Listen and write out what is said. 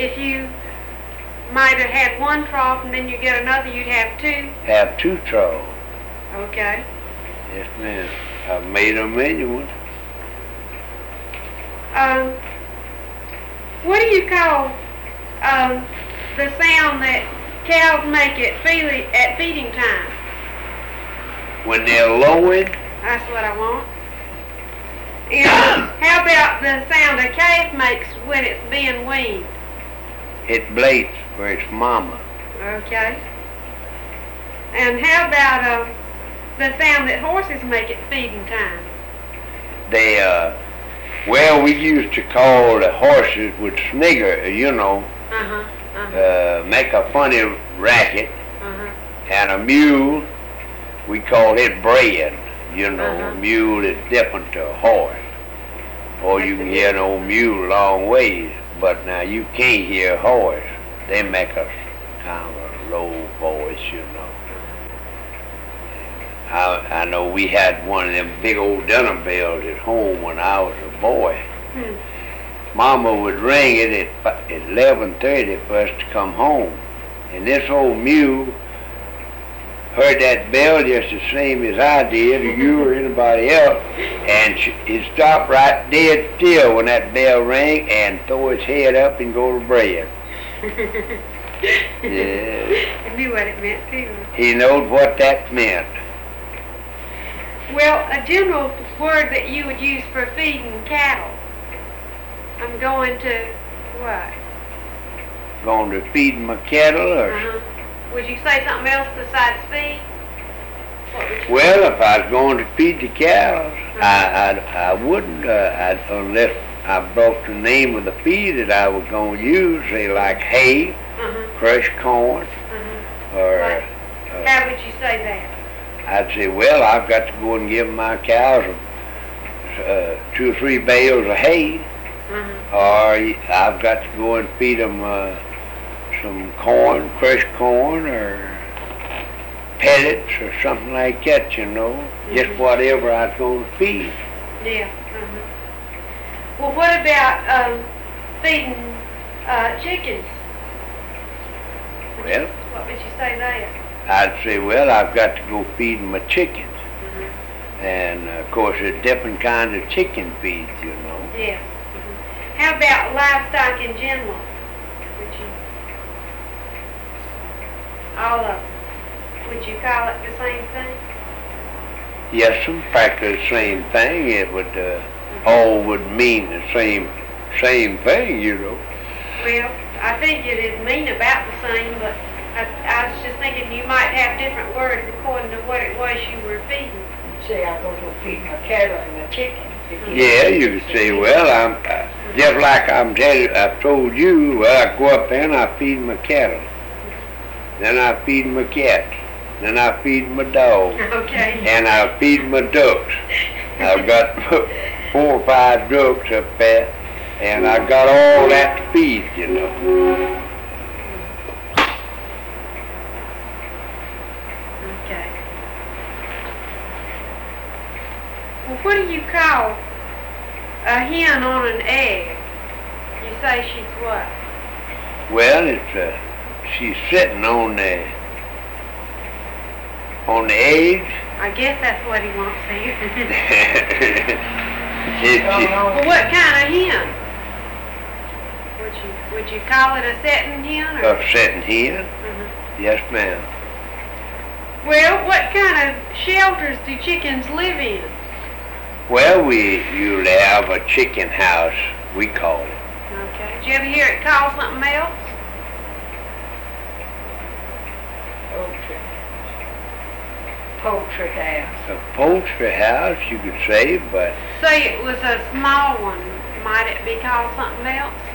if you might have had one trough and then you get another, you'd have two? Have two troughs. Okay. Yes, ma'am. I've made a million ones. What do you call the sound that cows make at feeding time? When they're lowing, That's what I want. And how about the sound a calf makes when it's being weaned? it bleats for its mama. Okay. And how about the sound that horses make at feeding time? They, well, we used to call the horses would snigger, you know, make a funny racket, and a mule, we call it braying. You know, a mule is different to a horse. Or you can hear an old mule a long ways, but now you can't hear a horse. They make a kind of a low voice, you know. I know we had one of them big old dinner bells at home when I was a boy. Mama would ring it at 11:30 for us to come home. And this old mule heard that bell just the same as I did, or you or anybody else, and he stopped right dead still when that bell rang and throw his head up and go to bed. Yeah. I knew what it meant too. He knowed what that meant. Well, a general word that you would use for feeding cattle. I'm going to what? Going to feed my cattle, or? Would you say something else besides feed? What would you Well, if I was going to feed the cows, I wouldn't, unless I brought the name of the feed that I was going to use, say like hay, crushed corn, or... How would you say that? I'd say, well, I've got to go and give my cows 2 or 3 bales of hay, or I've got to go and feed them some corn, crushed corn, or pellets, or something like that, you know, just whatever I was going to feed. Yeah. Well, what about feeding chickens? Well, What would you say there? I'd say, well, I've got to go feed my chickens. And, of course, there's different kinds of chicken feeds, you know. Yeah. How about livestock in general? Would you... all of them. Would you call it the same thing? Yes, practically the same thing. It would, all would mean the same thing, you know. Well, I think it'd mean about the same, but I was just thinking you might have different words according to what it was you were feeding. Say I'm going to feed my cattle and my chickens. Yeah, you could say, well, I'm just like I've told you, well, I go up there and I feed my cattle. Then I feed my cats. Then I feed my dog. Okay. And I feed my ducks. I've got 4 or 5 ducks up there, and I've got all that to feed, you know. Okay. Well, what do you call a hen on an egg? You say she's what? Well, it's she's sitting on the egg. I guess that's what he wants here. It's Well, what kind of hen? Would you call it a setting hen? Or? a sitting hen. Yes, ma'am. Well, what kind of shelters do chickens live in? Well, we usually have a chicken house, we call it. Okay. Did you ever hear it called something else? Poultry house. A poultry house, you could say, but Say it was a small one. Might it be called something else?